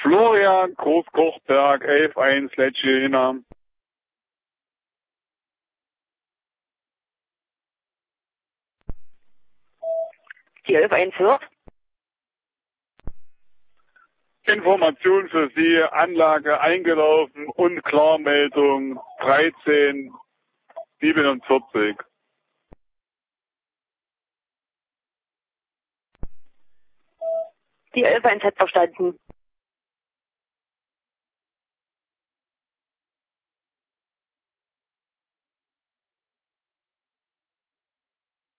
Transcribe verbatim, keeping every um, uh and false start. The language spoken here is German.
Florian Großkochberg, elf eins Lecce. Die elf eins hört. Information für Sie, Anlage eingelaufen und Klarmeldung dreizehn siebenundvierzig. Die elf eins hat verstanden.